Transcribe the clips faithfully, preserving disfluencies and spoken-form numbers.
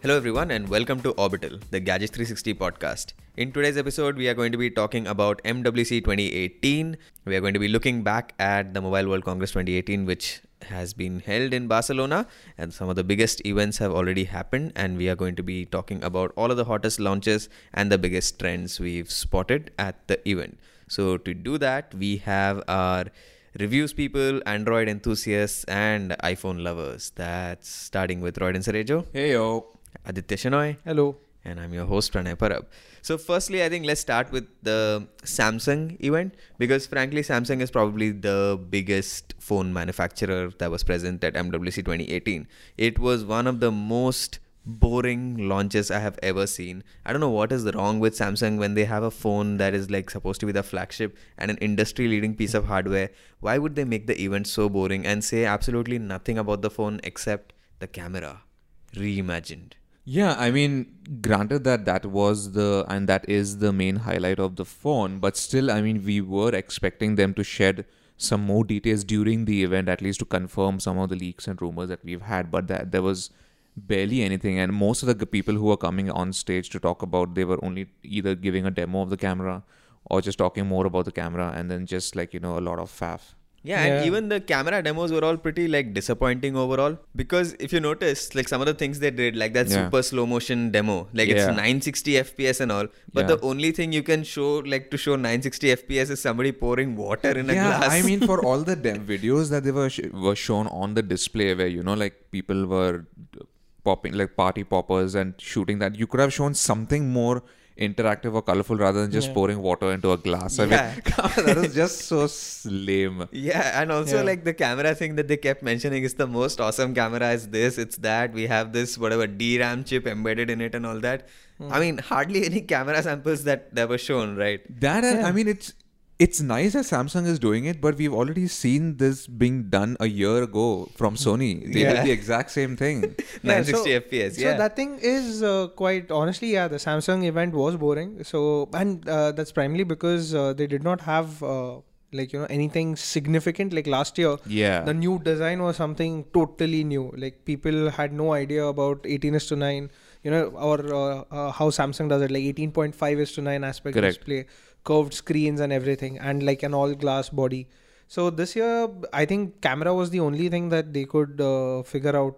Hello everyone and welcome to Orbital, the Gadget three sixty podcast. In today's episode, we are going to be talking about M W C twenty eighteen. We are going to be looking back at the Mobile World Congress twenty eighteen, which has been held in Barcelona, and some of the biggest events have already happened, and we are going to be talking about all of the hottest launches and the biggest trends we've spotted at the event. So to do that, we have our reviews people, Android enthusiasts, and iPhone lovers. That's starting with Roy Cerejo. Hey yo. Aditya Shenoy. Hello. And I'm your host, Pranay Parab. So firstly, I think let's start with the Samsung event, because frankly, Samsung is probably the biggest phone manufacturer that was present at M W C twenty eighteen. It was one of the most boring launches I have ever seen. I don't know what is wrong with Samsung when they have a phone that is like supposed to be the flagship and an industry leading piece of hardware. Why would they make the event so boring and say absolutely nothing about the phone except the camera reimagined? Yeah, I mean, granted that that was the, and that is the main highlight of the phone, but still, I mean, we were expecting them to shed some more details during the event, at least to confirm some of the leaks and rumors that we've had, but that there was barely anything, and most of the g- people who were coming on stage to talk about, they were only either giving a demo of the camera or just talking more about the camera, and then just like, you know, a lot of faff. Yeah, and Yeah. even the camera demos were all pretty like disappointing overall, because if you notice, like some of the things they did, like that Yeah. super slow motion demo, like Yeah. it's nine sixty F P S and all, but Yeah. the only thing you can show, like to show nine sixty F P S is somebody pouring water in a Yeah, glass. I mean, for all the dem- videos that they were sh- were shown on the display, where, you know, like people were popping, like party poppers and shooting that, you could have shown something more interactive or colorful rather than just Yeah. pouring water into a glass. I Yeah. mean, that is just so s- lame. Yeah, and also Yeah. like the camera thing that they kept mentioning is the most awesome camera is this, it's that, we have this whatever D RAM chip embedded in it and all that. I mean, hardly any camera samples that, that were shown, right? That and, Yeah. I mean, it's it's nice that Samsung is doing it, but we've already seen this being done a year ago from Sony. They Yeah. did the exact same thing. nine sixty F P S, yeah. So that thing is uh, quite honestly, yeah, the Samsung event was boring. So and uh, that's primarily because uh, they did not have uh, like you know anything significant. Like last year, Yeah. the new design was something totally new. Like people had no idea about eighteen is to nine, you know, or uh, uh, how Samsung does it, like eighteen point five is to nine aspect Correct. display, curved screens and everything, and like an all glass body. So this year, I think camera was the only thing that they could uh, figure out.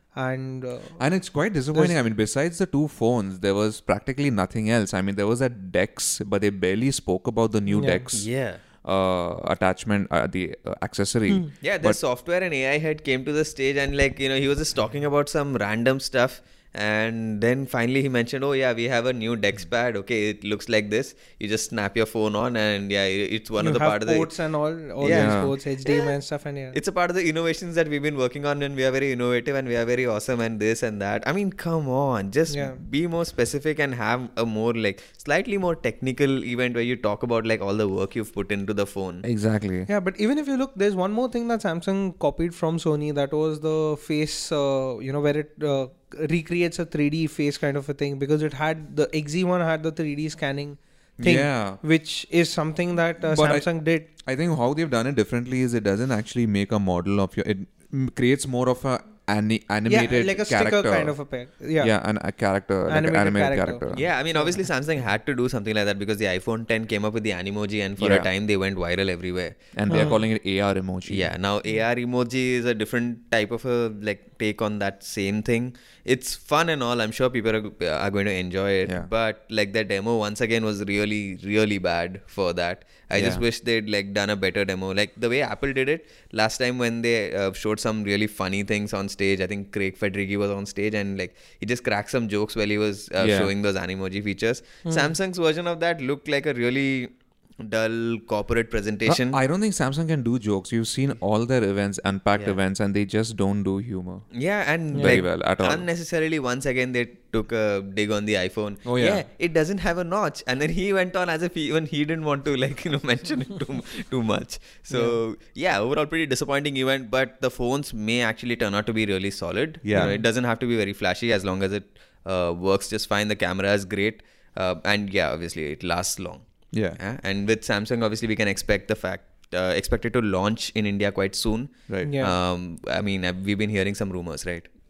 And uh, And it's quite disappointing. I mean, besides the two phones, there was practically nothing else. I mean, there was that Dex, but they barely spoke about the new Yeah. Dex Yeah. uh, attachment, uh, the uh, accessory. Yeah, the But- software and A I head came to the stage and like, you know, he was just talking about some random stuff. And then finally he mentioned, oh yeah, we have a new Dex pad. Okay, it looks like this. You just snap your phone on and yeah, it's one you of the have part of the... ports and all, all Yeah. these ports, H D M I and stuff, and yeah. It's a part of the innovations that we've been working on, and we are very innovative and we are very awesome and this and that. I mean, come on, just Yeah. be more specific and have a more like slightly more technical event where you talk about like all the work you've put into the phone. Exactly. Yeah, but even if you look, there's one more thing that Samsung copied from Sony. That was the face, uh, you know, where it uh, recreates a three D face kind of a thing, because it had the X Z one had the three D scanning thing, Yeah. which is something that uh, But I- Samsung did. I think how they've done it differently is it doesn't actually make a model of your. It mm, creates more of a ani- animated Yeah, like a character. sticker kind of a pair. Yeah. Yeah, an, a character, like an Animated animated character. character. Yeah, I mean, obviously Samsung had to do something like that because the iPhone ten came up with the Animoji, and for Yeah. a time they went viral everywhere. And they're calling it A R emoji. Yeah, now A R emoji is a different type of a like take on that same thing. It's fun and all. I'm sure people are, are going to enjoy it. Yeah. But like the demo once again was really, really bad for that. I just Yeah. wish they'd like done a better demo. Like the way Apple did it last time when they uh, showed some really funny things on stage. I think Craig Federighi was on stage and like he just cracked some jokes while he was uh, Yeah. showing those Animoji features. Samsung's version of that looked like a really dull corporate presentation. Uh, I don't think Samsung can do jokes. You've seen all their events, unpacked Yeah. events, and they just don't do humor. Yeah, and Very like, well, at all. unnecessarily once again they took a dig on the iPhone. Oh, yeah. it doesn't have a notch, and then he went on as if he, even he didn't want to like you know mention it too too much. So yeah. overall pretty disappointing event. But the phones may actually turn out to be really solid. You Yeah. know, it doesn't have to be very flashy as long as it uh, works just fine. The camera is great, uh, and yeah, obviously it lasts long. Yeah. Yeah, and with Samsung, obviously, we can expect the fact uh, expected to launch in India quite soon. Right. Yeah. Um, I mean, I've- we've been hearing some rumors, right?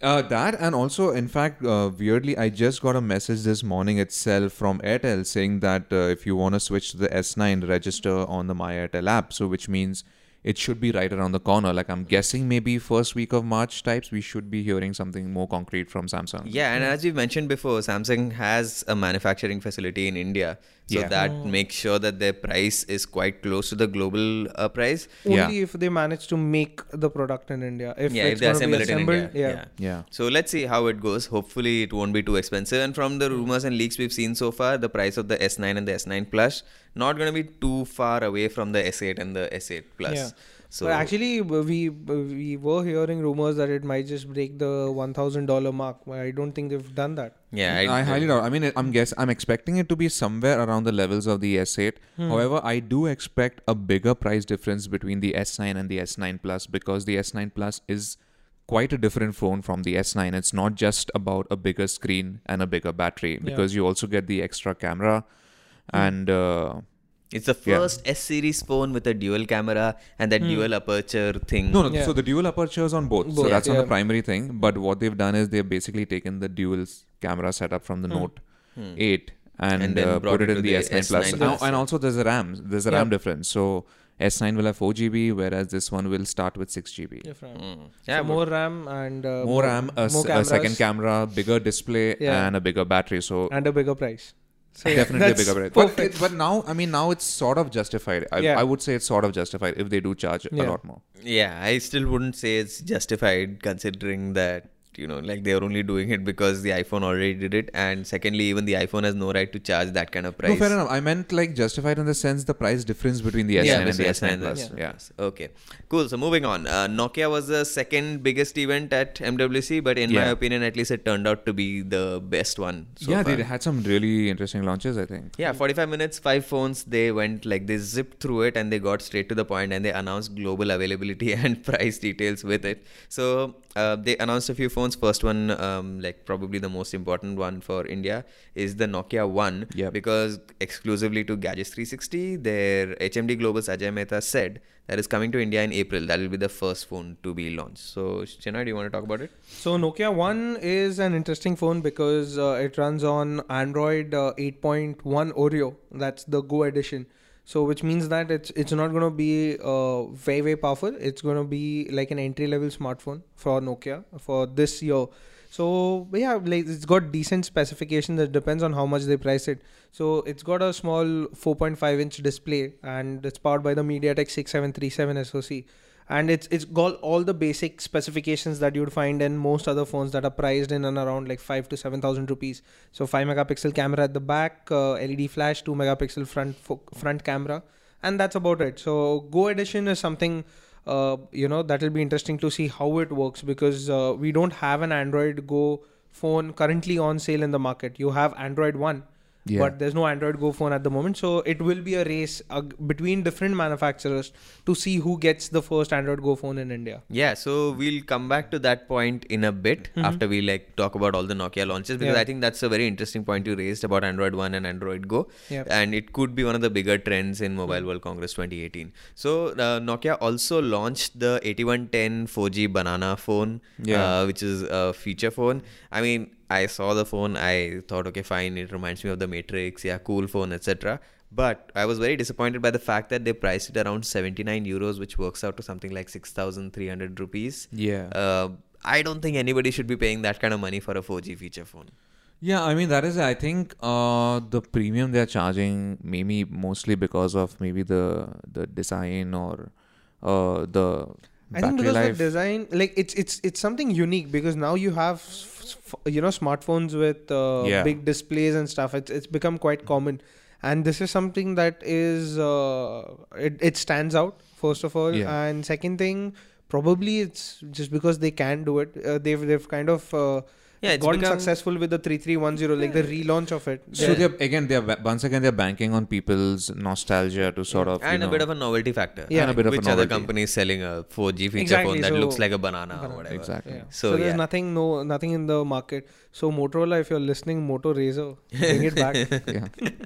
Uh, that and also, in fact, uh, weirdly, I just got a message this morning itself from Airtel saying that uh, if you want to switch to the S nine, register on the My Airtel app. So, which means it should be right around the corner. Like I'm guessing maybe first week of March types, we should be hearing something more concrete from Samsung. Yeah, and as we mentioned before, Samsung has a manufacturing facility in India. So Yeah. that makes sure that their price is quite close to the global uh, price. Only Yeah. if they manage to make the product in India. If Yeah, it's if they gonna assemble be it in assembled, India. yeah. Yeah. So let's see how it goes. Hopefully it won't be too expensive. And from the rumors and leaks we've seen so far, the price of the S nine and the S nine Plus not going to be too far away from the S eight and the S eight Plus. Yeah. So But actually, we we were hearing rumors that it might just break the one thousand dollars mark. I don't think they've done that. yeah, I, highly doubt. I mean, I'm guess I'm expecting it to be somewhere around the levels of the S eight. Hmm. However, I do expect a bigger price difference between the S nine and the S nine Plus because the S nine Plus is quite a different phone from the S nine. It's not just about a bigger screen and a bigger battery because you also get the extra camera and. Uh, it's the Yeah. first S series phone with a dual camera and that dual aperture thing. No, no. Yeah. So the dual aperture is on both. So Both, that's not yeah. the primary thing. But what they've done is they've basically taken the dual s- camera setup from the Note eight and, And then uh, brought put it it in to the the S nine S Plus. nine Now, Plus, and yeah. also there's a RAM. There's a Yeah. RAM difference. So S nine will have four G B, whereas this one will start with six G B. Different. Mm. So Yeah, but- more RAM and uh, More RAM, a, s- more a second cameras camera, bigger display, Yeah. and a bigger battery. So and a bigger price. So yeah, definitely a that's bigger price. But, perfect. it, but now, I mean, now it's sort of justified. I, Yeah. I would say it's sort of justified if they do charge a Yeah. lot more. Yeah, I still wouldn't say it's justified considering that, you know, like they're only doing it because the iPhone already did it. And secondly, even the iPhone has no right to charge that kind of price. No, fair enough. I meant like justified in the sense the price difference between the S nine Yeah, and the S S nine nine Plus. and Yeah. S nine. Okay, cool. So moving on. Uh, Nokia was the second biggest event at M W C, but in my Yeah. opinion, at least it turned out to be the best one. So yeah, far. they had some really interesting launches, I think. Yeah, forty-five minutes, five phones. They went like they zipped through it and they got straight to the point and they announced global availability and price details with it. So uh, they announced a few phones. First one, um, like probably the most important one for India, is the Nokia One. Yep. Because exclusively to Gadgets three sixty, their H M D Global's Ajay Mehta said that is coming to India in April. That will be the first phone to be launched. So Chennai, do you want to talk about it? So Nokia One is an interesting phone because uh, it runs on Android uh, eight point one Oreo. That's the Go edition. So which means that it's it's not going to be uh, very very powerful. It's going to be like an entry level smartphone for Nokia for this year. So yeah, like it's got decent specifications. It depends on how much they price it. So it's got a small four point five inch display and it's powered by the MediaTek six seven three seven S O C. And it's it's got all the basic specifications that you'd find in most other phones that are priced in and around like five to seven thousand rupees. So five megapixel camera at the back, uh, L E D flash, two megapixel front fo- front camera, and that's about it. So Go Edition is something uh, you know that will be interesting to see how it works because uh, we don't have an Android Go phone currently on sale in the market. You have Android One. Yeah. But there's no Android Go phone at the moment. So it will be a race uh, between different manufacturers to see who gets the first Android Go phone in India. Yeah, so we'll come back to that point in a bit after we like talk about all the Nokia launches because Yeah. I think that's a very interesting point you raised about Android One and Android Go, Yep. and it could be one of the bigger trends in Mobile World Congress twenty eighteen. So uh, Nokia also launched the eighty-one ten four G Banana phone, Yeah. uh, which is a feature phone. I mean, I saw the phone, I thought, okay, fine, it reminds me of the Matrix, yeah, cool phone, et cetera. But I was very disappointed by the fact that they priced it around seventy-nine euros, which works out to something like six thousand three hundred rupees. Yeah. Uh, I don't think anybody should be paying that kind of money for a four G feature phone. Yeah, I mean that is I think uh, the premium they're charging maybe mostly because of maybe the the design or uh, the I think battery because life. the design, like it's it's it's something unique because now you have s- f- you know smartphones with uh, Yeah. big displays and stuff. It's it's become quite common, and this is something that is uh, it it stands out first of all, Yeah. and second thing, probably it's just because they can do it. Uh, they've they've kind of uh, Yeah, it's gotten become- successful with the three three one zero, like the relaunch of it. So Yeah. they're again they're ba- once again they're banking on people's nostalgia to sort of And you a know, bit of a novelty factor. Yeah. And a bit of a Which other novelty. company is selling a four G feature Exactly, phone that so- looks like a banana, or Banana. whatever? Exactly. Yeah. So, So, there's yeah. nothing no nothing in the market. So Motorola, if you're listening, Moto Razr, bring it back. yeah.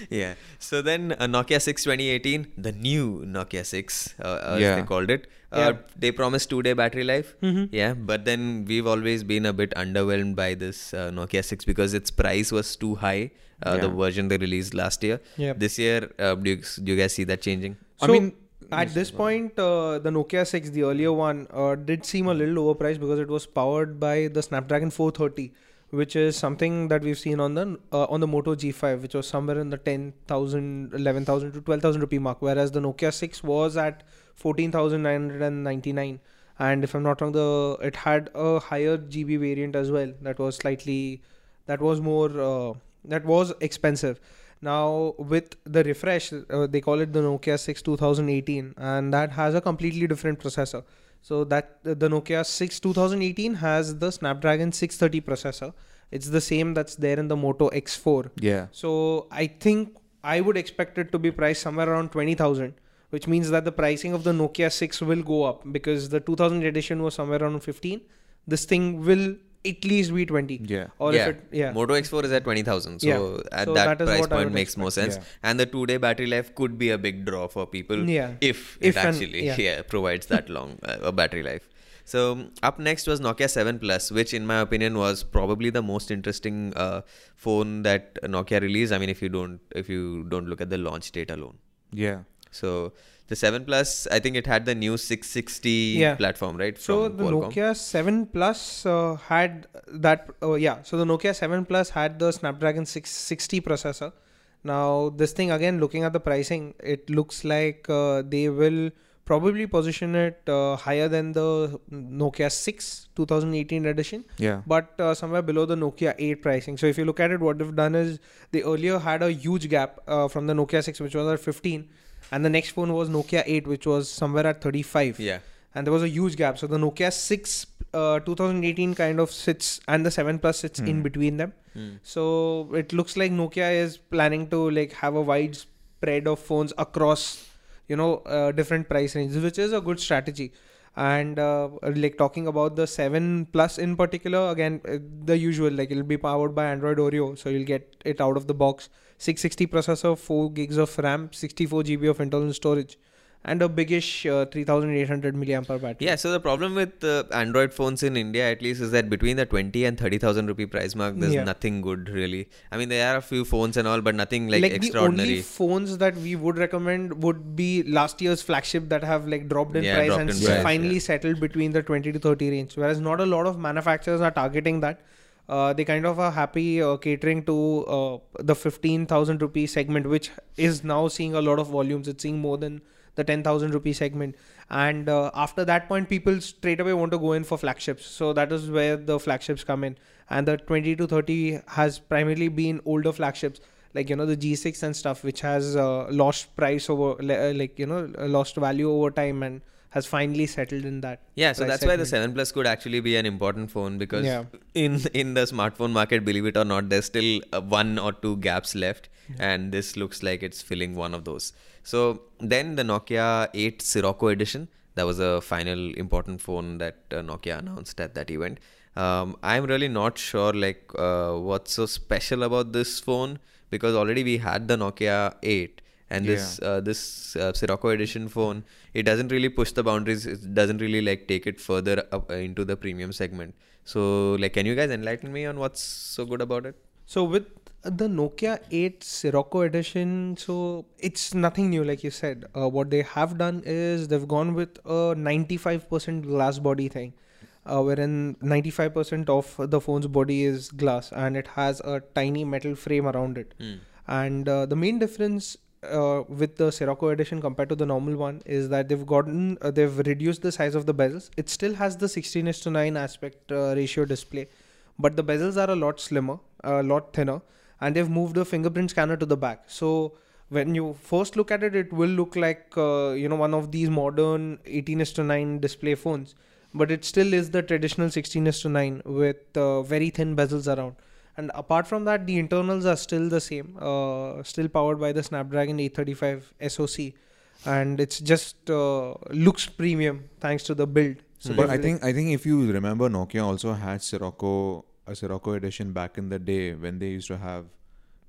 Yeah. So then uh, Nokia six twenty eighteen, the new Nokia six, uh, as Yeah. they called it. Uh, Yeah. They promised two-day battery life. Mhm. Yeah, but then we've always been a bit underwhelmed by this uh, Nokia six because its price was too high. Uh, The Yeah. version they released last year. Yep. This year, uh, do, you, do you guys see that changing? I So, mean, at this point, uh, the Nokia six, the earlier one, uh, did seem a little overpriced because it was powered by the Snapdragon four thirty, which is something that we've seen on the uh, on the Moto G five, which was somewhere in the ten thousand, eleven thousand to twelve thousand rupee mark, whereas the Nokia six was at fourteen thousand nine hundred ninety-nine. And if I'm not wrong, the it had a higher G B variant as well. That was slightly, that was more, uh, that was expensive. Now with the refresh, uh, they call it the Nokia six twenty eighteen, and that has a completely different processor. So that uh, the Nokia six twenty eighteen has the Snapdragon six thirty processor. It's the same that's there in the Moto X four. yeah. So I think I would expect it to be priced somewhere around twenty thousand, which means that the pricing of the Nokia six will go up because the two thousand edition was somewhere around fifteen. This thing will at least be twenty. Yeah. Or yeah. if it, yeah. Moto X four is at twenty thousand. So Yeah. at So that, that is price what I point would makes more expect. sense. Yeah. And the two-day battery life could be a big draw for people Yeah. if, If it and- actually yeah. yeah. provides that long uh, a battery life. So up next was Nokia seven Plus, which in my opinion was probably the most interesting uh, phone that Nokia released. I mean, if you don't if you don't look at the launch date alone. Yeah. So the seven Plus, I think it had the new six sixty Yeah. platform, right? So from the Qualcomm. Nokia seven Plus uh, had that, uh, yeah. So the Nokia seven Plus had the Snapdragon six sixty processor. Now this thing again, looking at the pricing, it looks like uh, they will probably position it uh, higher than the Nokia six twenty eighteen edition, Yeah. but uh, somewhere below the Nokia eight pricing. So if you look at it, what they've done is they earlier had a huge gap uh, from the Nokia six, which was at fifteen, and the next phone was Nokia eight, which was somewhere at thirty-five. Yeah. And there was a huge gap. So the Nokia six uh, twenty eighteen kind of sits, and the seven Plus sits in Hmm. between them. Hmm. So it looks like Nokia is planning to like have a wide spread of phones across, you know, uh, different price ranges, which is a good strategy. And uh, like talking about the seven Plus in particular, again, uh, the usual, like it'll be powered by Android Oreo, so you'll get it out of the box. six sixty processor, four gigs of RAM, sixty-four gigabytes of internal storage, and a biggish uh, three thousand eight hundred milliamp hour battery. Yeah, so the problem with uh, Android phones in India, at least, is that between the twenty and thirty thousand rupee price mark, there's Yeah. nothing good really. I mean, there are a few phones and all, but nothing like, the extraordinary. only phones that we would recommend would be last year's flagship that have like dropped in Yeah, price dropped and in s- price, finally yeah. settled between the twenty to thirty range, whereas not a lot of manufacturers are targeting that. Uh, they kind of are happy uh, catering to uh, the fifteen thousand rupee segment, which is now seeing a lot of volumes. It's seeing more than the ten thousand rupee segment. And uh, after that point, people straight away want to go in for flagships. So that is where the flagships come in. And the twenty to thirty has primarily been older flagships, like, you know, the G six and stuff, which has uh, lost price over, le- like, you know, lost value over time and has finally settled in that. Yeah, so price that's why the segment. seven Plus could actually be an important phone because Yeah. in in the smartphone market, believe it or not, there's still uh, one or two gaps left, and this looks like it's filling one of those. So then the Nokia eight Sirocco edition, that was a final important phone that uh, Nokia announced at that event. Um, I'm really not sure like uh, what's so special about this phone because already we had the Nokia eight. And this uh, this uh, Sirocco edition phone, it doesn't really push the boundaries. It doesn't really like take it further up uh, into the premium segment. So like, can you guys enlighten me on what's so good about it? So with the Nokia eight Sirocco edition, so it's nothing new, like you said. Uh, what they have done is they've gone with a ninety-five percent glass body thing, uh, wherein ninety-five percent of the phone's body is glass and it has a tiny metal frame around it. Hmm. And uh, the main difference uh, with the Sirocco edition compared to the normal one is that they've gotten uh, they've reduced the size of the bezels. It still has the sixteen is to nine aspect uh, ratio display, but the bezels are a lot slimmer, a lot thinner, and they've moved the fingerprint scanner to the back. So when you first look at it, it will look like uh, you know one of these modern eighteen is to nine display phones, but it still is the traditional sixteen is to nine with uh, very thin bezels around. And apart from that, the internals are still the same, uh, still powered by the Snapdragon eight thirty-five S O C, and it's just uh, looks premium thanks to the build. So But I they've- think I think if you remember, Nokia also had Sirocco, a Sirocco edition back in the day when they used to have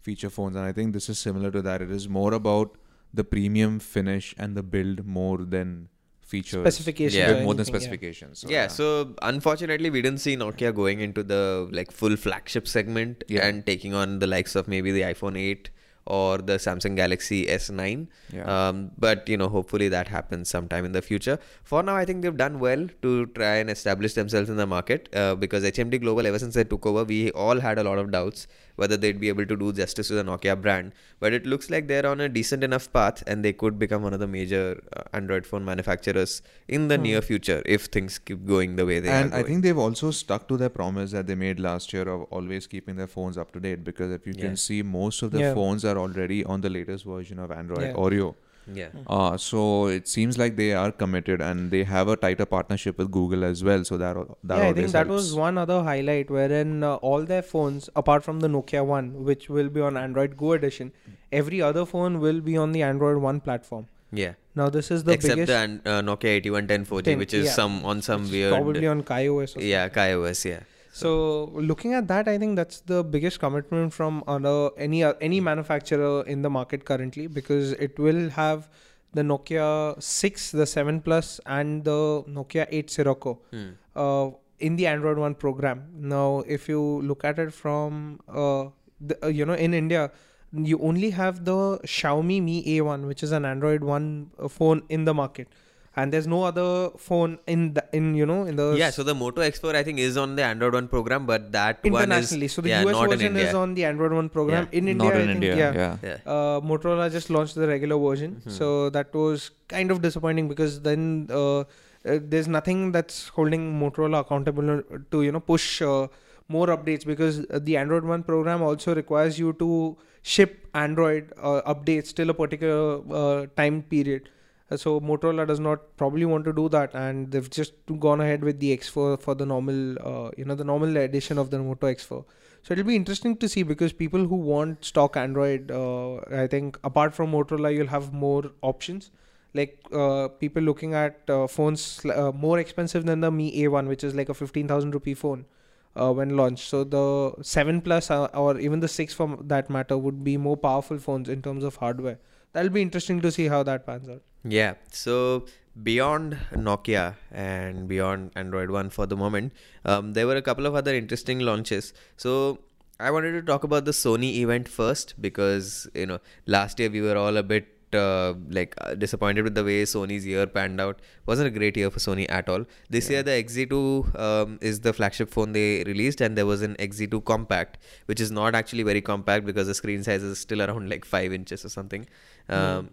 feature phones, and I think this is similar to that. It is more about the premium finish and the build more than features. Specifications. Yeah. or More than anything, yeah. specifications. So, yeah, so unfortunately, we didn't see Nokia going into the like full flagship segment Yeah. and taking on the likes of maybe the iPhone eight or the Samsung Galaxy S nine. Yeah. Um, but you know, hopefully that happens sometime in the future. For now, I think they've done well to try and establish themselves in the market uh, because H M D Global, ever since they took over, we all had a lot of doubts whether they'd be able to do justice to the Nokia brand. But it looks like they're on a decent enough path and they could become one of the major uh, Android phone manufacturers in the Hmm. near future if things keep going the way they and are I going. think they've also stuck to their promise that they made last year of always keeping their phones up to date, because if you Yeah. can see, most of the Yeah. phones are already on the latest version of Android Yeah. Oreo. Yeah. Uh, so it seems like they are committed, and they have a tighter partnership with Google as well. So that al- that yeah, I always think that helps. was one other highlight wherein uh, all their phones, apart from the Nokia One, which will be on Android Go edition, every other phone will be on the Android One platform. Yeah. Now this is the Except biggest. the an- uh, Nokia eighty-one ten four G, ten, which is yeah. some on some It's weird. probably on KaiOS. Or yeah, KaiOS. Yeah. So looking at that, I think that's the biggest commitment from other, any uh, any manufacturer in the market currently, because it will have the Nokia six, the seven Plus, and the Nokia eight Sirocco Hmm. uh, in the Android One program. Now, if you look at it from, uh, the, uh, you know, in India, you only have the Xiaomi Mi A one, which is an Android One uh, phone in the market. And there's no other phone in the, in you know in the Yeah, so the Moto X four I think is on the Android One program, but that one is internationally. So the yeah, U S not in version is India. on the Android One program. Yeah. In India, Not I in think, India. yeah. Yeah. Yeah. Uh, Motorola just launched the regular version, Mhm. so that was kind of disappointing because then uh, uh, there's nothing that's holding Motorola accountable to you know push uh, more updates, because uh, the Android One program also requires you to ship Android uh, updates till a particular uh, time period. Uh, So Motorola does not probably want to do that, and they've just gone ahead with the X four for the normal, uh, you know, the normal edition of the Moto X four. So it'll be interesting to see, because people who want stock Android, uh, I think apart from Motorola, you'll have more options. Like uh, people looking at uh, phones sl- uh, more expensive than the Mi A one, which is like a fifteen thousand rupee phone uh, when launched. So the seven Plus uh, or even the six for that matter would be more powerful phones in terms of hardware. That'll be interesting to see how that pans out. Yeah, so beyond Nokia and beyond Android One for the moment, um, there were a couple of other interesting launches. So I wanted to talk about the Sony event first, because you know last year we were all a bit uh, like uh, disappointed with the way Sony's year panned out. Wasn't a great year for Sony at all. This Yeah. year the X Z two um, is the flagship phone they released, and there was an X Z two compact, which is not actually very compact because the screen size is still around like five inches or something. Um,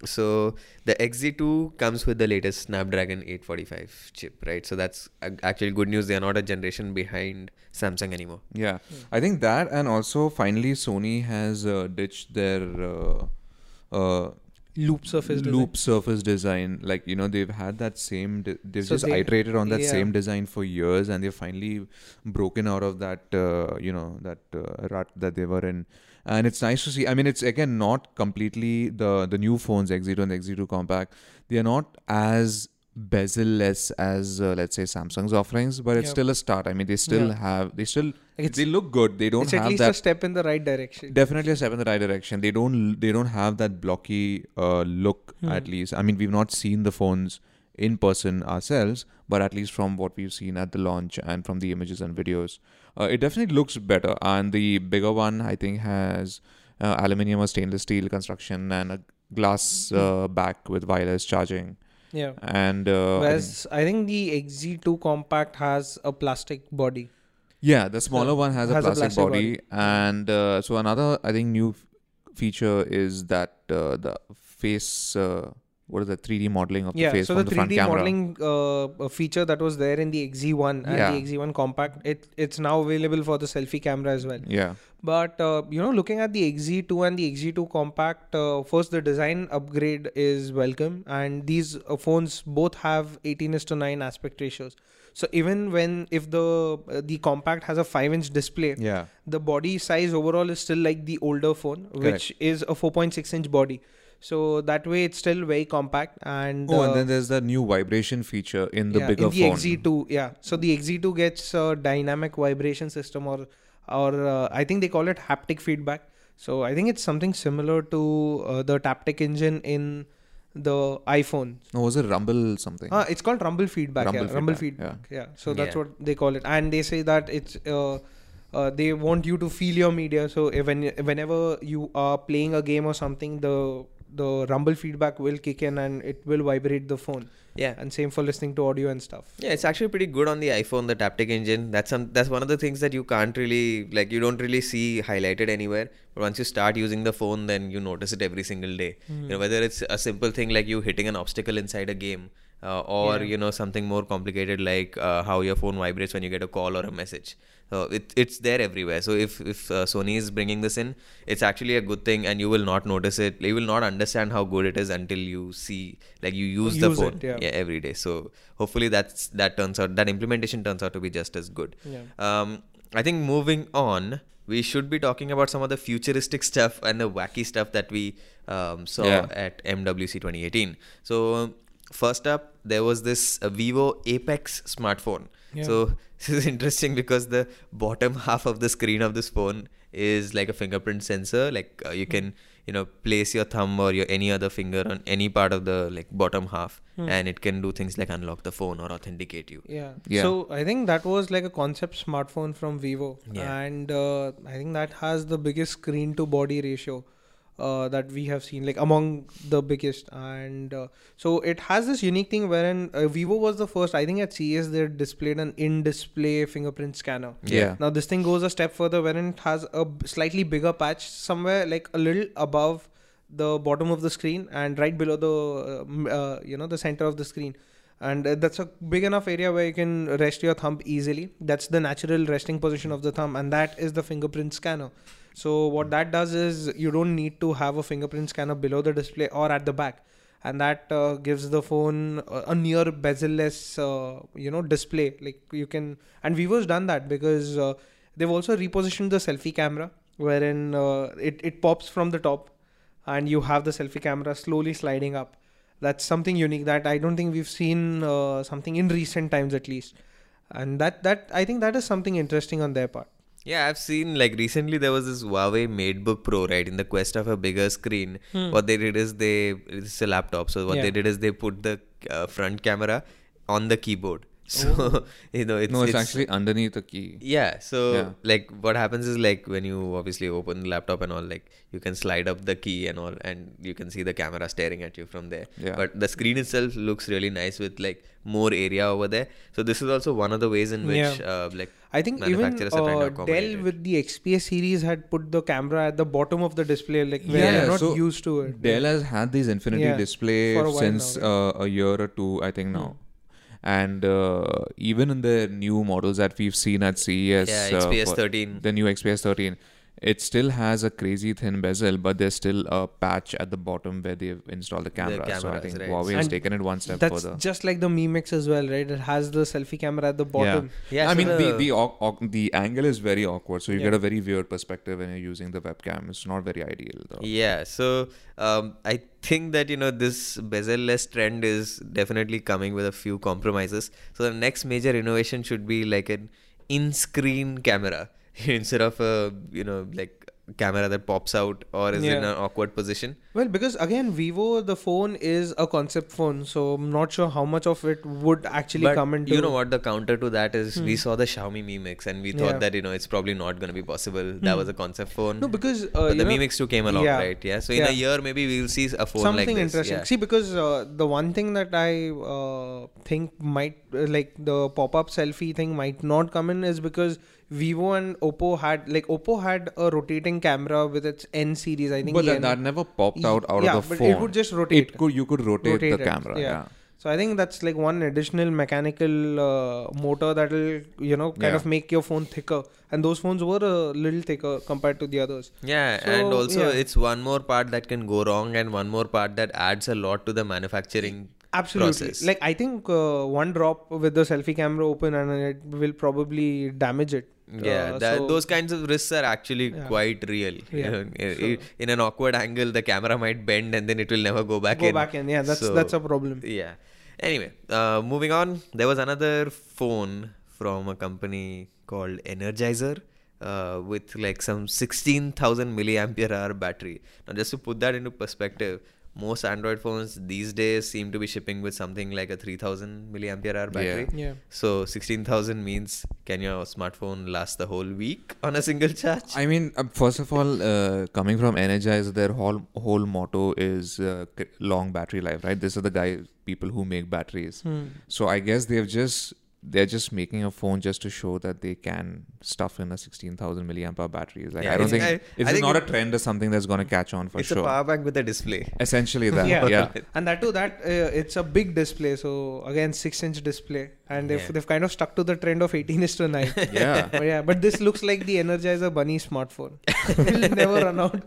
So the X Z two comes with the latest Snapdragon eight forty-five chip, right? So that's ac- actually good news. They are not a generation behind Samsung anymore. Yeah, I think that, and also finally Sony has uh, ditched their uh, uh, Loop surface design. loop surface design. Like, you know, they've had that same. De- they've So just they- iterated on that yeah. same design for years, and they've finally broken out of that. Uh, you know, that uh, rut that they were in. And it's nice to see. I mean, it's again not completely the the new phones X Z two and X Z two Compact. They are not as bezel-less as uh, let's say Samsung's offerings, but it's Yeah. still a start. I mean, they still Yeah. have. They still. Like it's, They look good. They don't it's at have least that. a step in the right direction. Definitely a step in the right direction. They don't. They don't have that blocky uh, look. Hmm. At least. I mean, we've not seen the phones in person ourselves, but at least from what we've seen at the launch and from the images and videos, uh, it definitely looks better. And the bigger one, I think, has uh, aluminium or stainless steel construction and a glass uh, back with wireless charging. Yeah. And uh, I think- Whereas I think the X Z two Compact has a plastic body. yeah, the smaller Uh, one has, a has a plastic, plastic body, and uh, so another I think new f- feature is that uh, the face. Uh, what is the three D modeling of Yeah, the face so from the the front three D camera? modeling uh, feature that was there in the X Z one and Yeah. the X Z one Compact, it it's now available for the selfie camera as well. Yeah, But uh, you know, looking at the X Z two and the X Z two Compact, uh, first the design upgrade is welcome, and these uh, phones both have eighteen is to nine aspect ratios. So even when if the uh, the Compact has a five inch display, yeah, the body size overall is still like the older phone, which is a four point six inch body. So that way it's still very compact. And oh, uh, and then there's the new vibration feature in the yeah, bigger in the phone. X Z two, yeah. So the X Z two gets a dynamic vibration system, or or uh, I think they call it haptic feedback. So I think it's something similar to uh, the Taptic engine in the iPhone. No, was it Rumble something? Ah, it's called Rumble Feedback. Rumble yeah, Rumble Feedback, Feedback. Yeah. So that's Yeah. what they call it, and they say that it's. Uh, uh, they want you to feel your media. So if when whenever you are playing a game or something, the the Rumble Feedback will kick in and it will vibrate the phone. Yeah. And same for listening to audio and stuff. Yeah, it's actually pretty good on the iPhone, the Taptic engine. That's some that's one of the things that you can't really like you don't really see highlighted anywhere. But once you start using the phone, then you notice it every single day. Mm. You know, whether it's a simple thing like you hitting an obstacle inside a game, uh, or Yeah. you know something more complicated like uh, how your phone vibrates when you get a call or a message. So it, it's there everywhere. So if if uh, Sony is bringing this in, it's actually a good thing, and you will not notice it. You will not understand how good it is until you see like you use, the Use phone it, yeah. every day. So hopefully that's that turns out that implementation turns out to be just as good. Yeah. Um, I think moving on, we should be talking about some of the futuristic stuff and the wacky stuff that we um, saw Yeah. at M W C twenty eighteen. So um, first up, there was this uh, Vivo Apex smartphone. Yeah. So this is interesting because the bottom half of the screen of this phone is like a fingerprint sensor. Like uh, you can you know place your thumb or your any other finger on any part of the like bottom half, Hmm. and it can do things like unlock the phone or authenticate you. Yeah. Yeah. So I think that was like a concept smartphone from Vivo, Yeah. and uh, I think that has the biggest screen to body ratio uh, that we have seen, like among the biggest. And uh, so it has this unique thing wherein uh, Vivo was the first. I think at C E S they displayed an in-display fingerprint scanner. Yeah. Now this thing goes a step further wherein it has a b- slightly bigger patch somewhere like a little above the bottom of the screen and right below the uh, m- uh, you know the center of the screen, and uh, that's a big enough area where you can rest your thumb easily. That's the natural resting position of the thumb, and that is the fingerprint scanner. So what that does is you don't need to have a fingerprint scanner below the display or at the back, and that uh, gives the phone a, a near bezel-less uh, you know display. Like you can, and Vivo's done that because uh, they've also repositioned the selfie camera wherein uh, it, it pops from the top and you have the selfie camera slowly sliding up. That's something unique that I don't think we've seen uh, something in recent times at least, and that that I think that is something interesting on their part. Yeah, I've seen like recently there was this Huawei MateBook Pro, right? In the quest of a bigger screen, Hmm. what they did is they it's a laptop. So what Yeah. they did is they put the uh, front camera on the keyboard. So you know it's no, it's, actually underneath the key. yeah. So Yeah. like what happens is like when you obviously open the laptop and all, like you can slide up the key and all, and you can see the camera staring at you from there. Yeah. But the screen itself looks really nice with like more area over there. So this is also one of the ways in which Yeah. uh, like I think even manufacturers are trying to uh, accommodate Dell it. with the X P S series had put the camera at the bottom of the display, like where Yeah, you're not so used to it. Dell has had these Infinity Yeah, display for a while since now, uh, a year or two, I think now. Hmm. And uh, even in the new models that we've seen at C E S, Yeah, uh, X P S for thirteen. the new X P S thirteen, it still has a crazy thin bezel, but there's still a patch at the bottom where they've installed the camera. so I cameras, think right. Huawei has And taken it one step That's further. just like the Mi Mix as well, right? It has the selfie camera at the bottom. Yeah, I so mean the the- the au- au- the angle is very awkward, so you Yeah. get a very weird perspective when you're using the webcam. It's not very ideal though. Yeah, so um, I think that you know this bezel-less trend is definitely coming with a few compromises. So the next major innovation should be like an in-screen camera instead of a you know like camera that pops out or is in Yeah. an awkward position. Well, because again, Vivo, the phone is a concept phone, so I'm not sure how much of it would actually But come into. you know what the counter to that is? We Hmm. saw the Xiaomi Mi Mix and we thought Yeah. that you know it's probably not going to be possible. That Hmm. was a concept phone. No, because uh, but you the know, Mi Mix two came along, yeah. right? Yeah. So in Yeah. a year, maybe we'll see a phone something like this. interesting. Yeah. See, because uh, the one thing that I uh, think might uh, like the pop-up selfie thing might not come in is because Vivo and Oppo had like Oppo had a rotating camera with its N series. I think. But the that, N- that never popped E- out out yeah, of the but phone. it would just rotate. It could you could rotate, Rotate the it, camera. yeah. Yeah. So I think that's like one additional mechanical uh, motor that will you know kind Yeah. of make your phone thicker, and those phones were a little thicker compared to the others. Yeah, So, and also yeah. it's one more part that can go wrong and one more part that adds a lot to the manufacturing Absolutely. process. Like I think uh, one drop with the selfie camera open and it will probably damage it. Yeah, Uh, that, so- those kinds of risks are actually Yeah. quite real. You Yeah, know, i- sure. i- In an awkward angle, the camera might bend and then it will never go back go in. back in. Yeah, that's So, that's a problem. Yeah. Anyway, uh, moving on, there was another phone from a company called Energizer. uh, with like some sixteen thousand milliampere hour battery. Now, just to put that into perspective, most Android phones these days seem to be shipping with something like a three thousand milliampere hour battery. Yeah. So sixteen thousand means can your smartphone last the whole week on a single charge? I mean, uh, first of all, uh, coming from Energize, their whole whole motto is uh, c- long battery life, right? These are the guys, people who make batteries. Hmm. So I guess they've just they're just making a phone just to show that they can stuff in a sixteen thousand milliamp hour battery. Like, Yeah, I don't it's- think I- it's I think not it- a trend or something that's going to catch on for It's sure. a power bank with a display. Essentially that, Yeah. yeah. And that too, that uh, it's a big display. So again, six-inch display, and they've Yeah. they've kind of stuck to the trend of eighteen is to nine. Yeah. But yeah, but this looks like the Energizer Bunny smartphone. It'll never run out.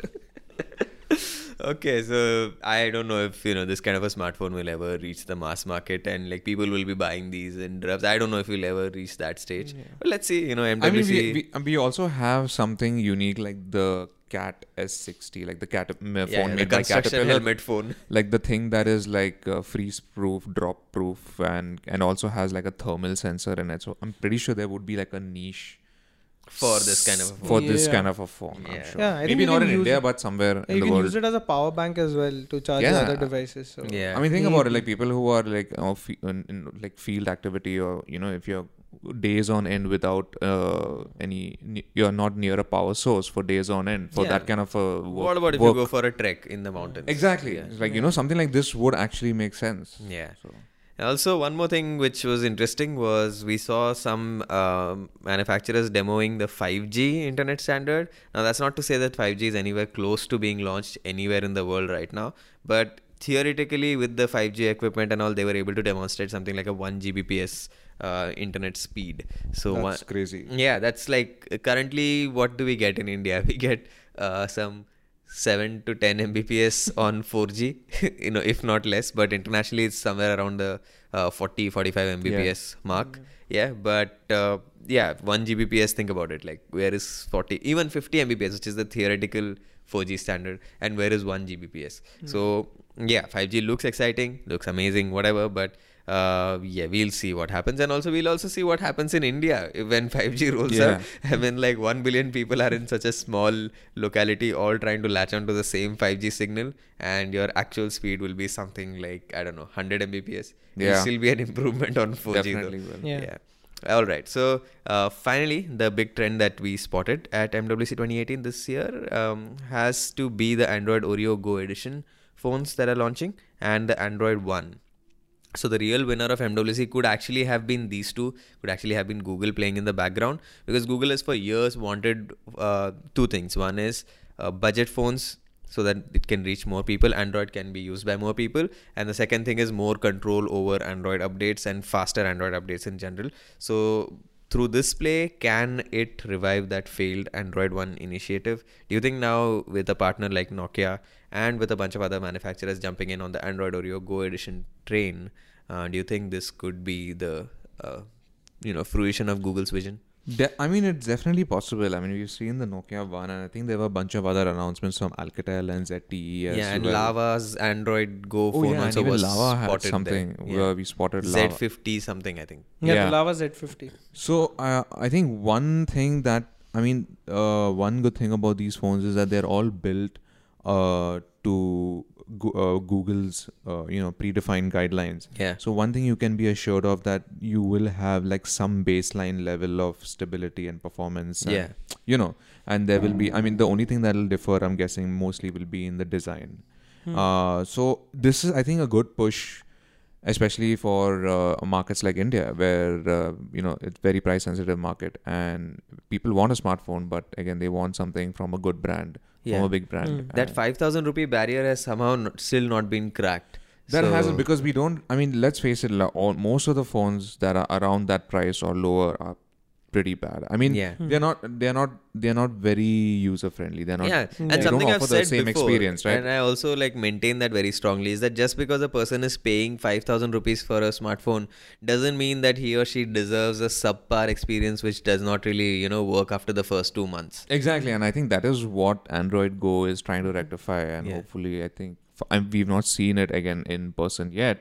Okay, so I don't know if you know this kind of a smartphone will ever reach the mass market and like people will be buying these in droves. I don't know if we'll ever reach that stage. Yeah. But let's see. You know, I mean, M W C. we, we, and we also have something unique like the Cat S sixty, like the cat m- phone yeah, the made by construction Caterpillar. helmet phone. Like the thing that is like uh, freeze-proof, drop-proof, and and also has like a thermal sensor in it. So I'm pretty sure there would be like a niche For this kind of a for phone. this Yeah. kind of a phone. I'm Yeah. sure. Yeah, I think Maybe you not can in use India, it- but somewhere in You the can world. use it as a power bank as well to charge Yeah. other devices. So. Yeah. I mean, think about it. Maybe. Like people who are like uh, fe- in, in like field activity, or you know, if you're days on end without uh, any, ne- you're not near a power source for days on end for Yeah. that kind of a work. What about if work. you go for a trek in the mountains? Exactly. Yeah. It's like you know, something like this would actually make sense. Yeah. So. Also, one more thing which was interesting was we saw some um, manufacturers demoing the five G internet standard. Now, that's not to say that five G is anywhere close to being launched anywhere in the world right now, but theoretically, with the five G equipment and all, they were able to demonstrate something like a one gigabit per second uh, internet speed. So, That's one, crazy. yeah, that's like uh, currently what do we get in India? We get uh, some seven to ten megabits per second on four G, you know, if not less, but internationally it's somewhere around the uh, forty, forty-five megabits per second mark. Yeah, but uh, yeah, one gigabit per second, think about it. Like, where is forty, even fifty megabits per second, which is the theoretical four G standard, and where is one gigabit per second? So, yeah, five G looks exciting, looks amazing, whatever, but uh, yeah, we'll see what happens. And also, we'll also see what happens in India when five G rolls Yeah. out. I mean, like one billion people are in such a small locality, all trying to latch onto the same five G signal, and your actual speed will be something like, I don't know, one hundred megabits per second. It'll Yeah. still be an improvement on four G Definitely though. will. Yeah. Yeah. All right. So, uh, finally, the big trend that we spotted at M W C twenty eighteen this year um, has to be the Android Oreo Go Edition phones that are launching and the Android One. So the real winner of M W C could actually have been these two, could actually have been Google playing in the background, because Google has for years wanted uh, two things. One is uh, budget phones so that it can reach more people, Android can be used by more people. And the second thing is more control over Android updates and faster Android updates in general. So through this play, can it revive that failed Android One initiative? Do you think now with a partner like Nokia and with a bunch of other manufacturers jumping in on the Android Oreo Go Edition train, uh, do you think this could be the uh, you know fruition of Google's vision? De- I mean, it's definitely possible. I mean, we've seen the Nokia one, and I think there were a bunch of other announcements from Alcatel and Z T E as Yeah, and well. Lava's Android Go Oh phone yeah, also and even was Lava had spotted something. there. Where Yeah. we spotted Z Lava. fifty something, I think. Yeah, Yeah. the Lava Z fifty. So uh, I think one thing that I mean, uh, one good thing about these phones is that they're all built uh, to go- uh, Google's uh, you know predefined guidelines. Yeah. So one thing you can be assured of that you will have like some baseline level of stability and performance. And, Yeah. You know, and there will be. I mean, the only thing that will differ, I'm guessing, mostly will be in the design. Hmm. Uh, so this is, I think, a good push, especially for uh, markets like India, where uh, you know it's very price sensitive market, and people want a smartphone, but again, they want something from a good brand, Yeah. from a big brand. Mm. That And five thousand rupee barrier has somehow not, still not been cracked. that So- hasn't, because we don't. I mean, let's face it. la- All, most of the phones that are around that price or lower are pretty bad. I mean, Yeah. they're not. They're not. They're not very user friendly. They're not. Yeah, They and don't something I've offer the said same before, experience, right? and I also like maintain that very strongly, is that just because a person is paying five thousand rupees for a smartphone doesn't mean that he or she deserves a subpar experience which does not really, you know, work after the first two months. Exactly, and I think that is what Android Go is trying to rectify, and Yeah. hopefully, I think f- I'm, we've not seen it again in person yet,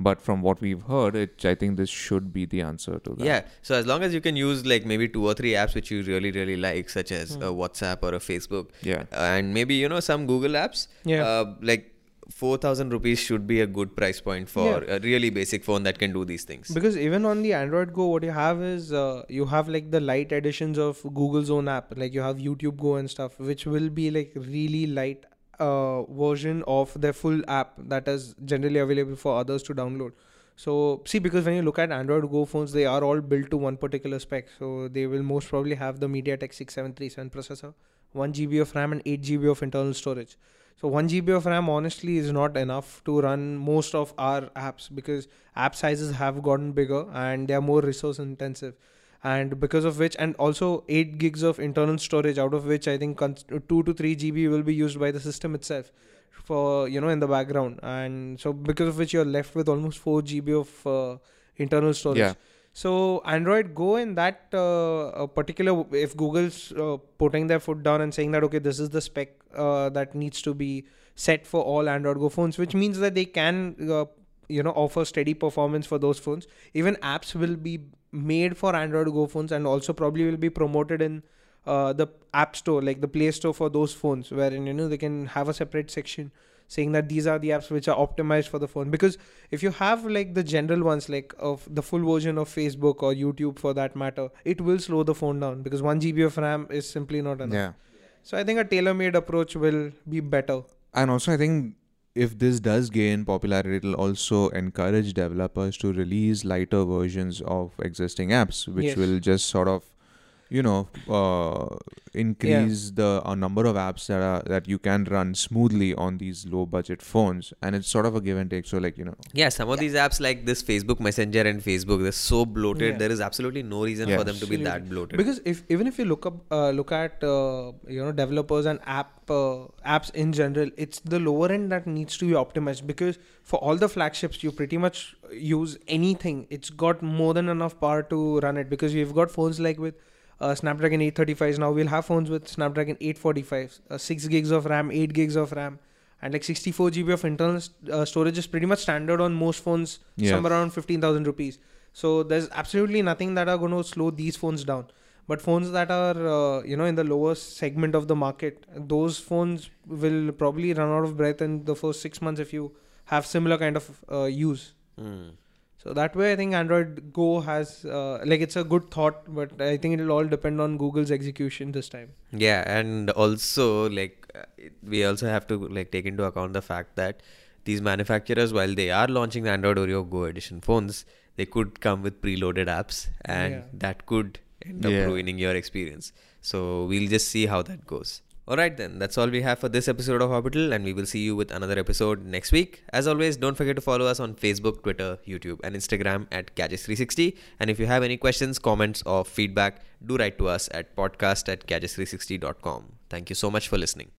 But from what we've heard, it I think this should be the answer to that. Yeah. So as long as you can use like maybe two or three apps which you really really like, such as Hmm. a WhatsApp or a Facebook, Yeah. and maybe you know some Google apps, Yeah. uh, like four thousand rupees should be a good price point for Yeah. a really basic phone that can do these things. Because even on the Android Go, what you have is uh, you have like the light editions of Google's own app. Like you have YouTube Go and stuff, which will be like really light uh, version of their full app that is generally available for others to download. So see, because when you look at Android Go phones, they are all built to one particular spec. So they will most probably have the MediaTek six seven three seven processor, one G B of RAM and eight G B of internal storage. So one G B of RAM honestly is not enough to run most of our apps, because app sizes have gotten bigger and they are more resource intensive. And because of which, and also eight gigs of internal storage, out of which I think cons- two to three G B will be used by the system itself for, you know, in the background. And so because of which you're left with almost four G B of uh, internal storage. Yeah. So Android Go in that uh, uh, particular, if Google's uh, putting their foot down and saying that, okay, this is the spec uh, that needs to be set for all Android Go phones, which means that they can, uh, you know, offer steady performance for those phones. Even apps will be made for Android Go phones and also probably will be promoted in uh, the App Store, like the Play Store for those phones, wherein, you know, they can have a separate section saying that these are the apps which are optimized for the phone. Because if you have like the general ones, like of the full version of Facebook or YouTube for that matter, it will slow the phone down because one G B of RAM is simply not enough. Yeah. So I think a tailor-made approach will be better. And also, I think if this does gain popularity, it'll also encourage developers to release lighter versions of existing apps, which Yes. will just sort of, you know, uh, increase the uh, number of apps that are that you can run smoothly on these low budget phones. And it's sort of a give and take. So, like, you know, Yeah, some of these apps like this Facebook Messenger and Facebook, they're so bloated. Yeah. There is absolutely no reason Yeah. for them to be that Absolutely. bloated. Because if even if you look up uh, look at uh, you know, developers and app uh, apps in general, it's the lower end that needs to be optimized. Because for all the flagships, you pretty much use anything. It's got more than enough power to run it, because we've got phones like with uh, Snapdragon eight thirty-fives. Now we'll have phones with Snapdragon eight forty-fives, uh, six gigs of RAM, eight gigs of RAM, and like sixty-four G B of internal uh, storage is pretty much standard on most phones, Yeah. somewhere around fifteen thousand rupees. So there's absolutely nothing that are going to slow these phones down. But phones that are uh, you know, in the lower segment of the market, those phones will probably run out of breath in the first six months if you have similar kind of uh, use. Hmm. So that way, I think Android Go has uh, like, it's a good thought, but I think it'll all depend on Google's execution this time. Yeah, and also like uh, it- we also have to like take into account the fact that these manufacturers, while they are launching the Android Oreo Go edition phones, they could come with preloaded apps, and Yeah. that could end up Yeah. ruining your experience. So we'll just see how that goes. Alright then, that's all we have for this episode of Orbital, and we will see you with another episode next week. As always, don't forget to follow us on Facebook, Twitter, YouTube and Instagram at Gadgets three sixty. And if you have any questions, comments or feedback, do write to us at podcast at gadgets three sixty dot com. Thank you so much for listening.